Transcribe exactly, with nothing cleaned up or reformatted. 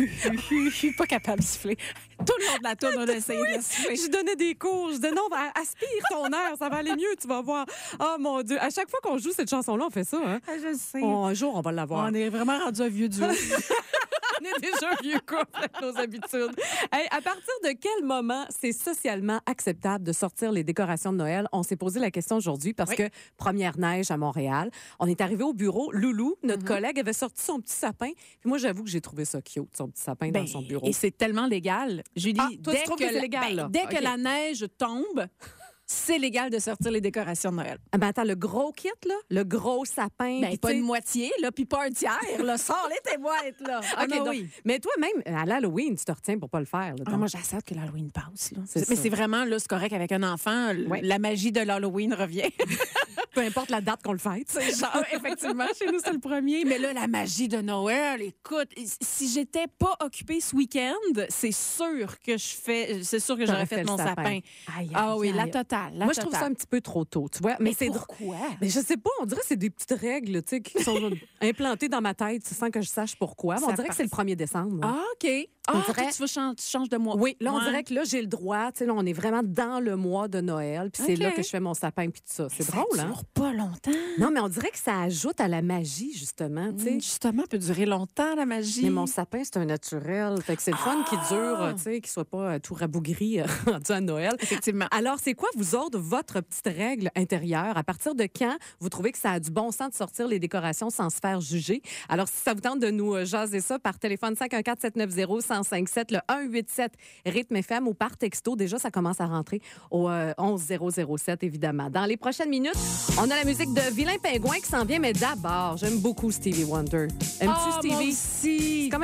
Je suis pas capable de siffler. Tout le long de la tourne, on a essayé oui, de siffler. Je donnais des cours. Je disais non, ben, aspire ton air, ça va aller mieux, tu vas voir. Oh mon Dieu. À chaque fois qu'on joue cette chanson-là, on fait ça. Hein? Ah, je sais. Oh, un jour, on va l'avoir. On est vraiment rendu un vieux duo. On est déjà un vieux couple avec nos habitudes. Hey, à partir de quel moment c'est socialement acceptable de sortir les décorations de Noël? On s'est posé la question aujourd'hui parce oui. que première neige à Montréal. On est arrivé au bureau. Loulou, notre mm-hmm. collègue, avait sorti son petit sapin. Puis moi, j'avoue que j'ai trouvé ça cute, son petit sapin ben, dans son bureau. Et c'est tellement légal. Julie, ah, toi, dès tu trouves que, que c'est légal, ben, là? Dès okay. que la neige tombe, c'est légal de sortir les décorations de Noël. Ah ben attends, le gros kit, là, le gros sapin. Ben, pas une moitié, là, puis pas un tiers, là. Sors-les tes boîtes, là. Ah, OK, non, donc, oui. Mais toi, même à l'Halloween, tu te retiens pour pas le faire. Là, ah, moi, j'accepte que l'Halloween passe, là. C'est mais ça. c'est vraiment, là, c'est correct avec un enfant. Ouais. La magie de l'Halloween revient. Peu importe la date qu'on le fête. C'est genre, effectivement, chez nous, c'est le premier. Mais là, la magie de Noël, écoute, si j'étais pas occupée ce week-end, c'est sûr que je fais, c'est sûr que j'aurais fait, fait mon sapin. sapin. Aïe, aïe, ah oui, aïe. La totale. La moi, totale. je trouve ça un petit peu trop tôt, tu vois. Mais, mais c'est pourquoi? Mais je sais pas, on dirait que c'est des petites règles, tu sais, qui sont implantées dans ma tête sans que je sache pourquoi. Mais on dirait passe. que c'est le premier décembre. Là. Ah, OK. Ah, on dirait... tu, veux changer, tu changes de mois. Oui, là, on ouais. dirait que là, j'ai le droit. Tu sais, là, on est vraiment dans le mois de Noël. Puis okay. c'est là que je fais mon sapin puis tout ça. C'est ça drôle, hein? Ça dure pas longtemps. Non, mais on dirait que ça ajoute à la magie, justement. Tu sais. Mmh, justement, peut durer longtemps, la magie. Mais mon sapin, c'est un naturel. Fait que c'est le fun ah! qui dure, tu sais, qu'il soit pas tout rabougri rendu à Noël. Effectivement. Alors, c'est quoi, vous autres, votre petite règle intérieure? À partir de quand vous trouvez que ça a du bon sens de sortir les décorations sans se faire juger? Alors, si ça vous tente de nous jaser ça par téléphone cinq un quatre sept neuf zéro un zéro cinq sept, le un huit sept rythme F M ou par texto. Déjà, ça commence à rentrer au euh, onze zéro zéro sept, évidemment. Dans les prochaines minutes, on a la musique de Vilain Pingouin qui s'en vient, mais d'abord, j'aime beaucoup Stevie Wonder. Aimes-tu oh, Stevie? Moi aussi.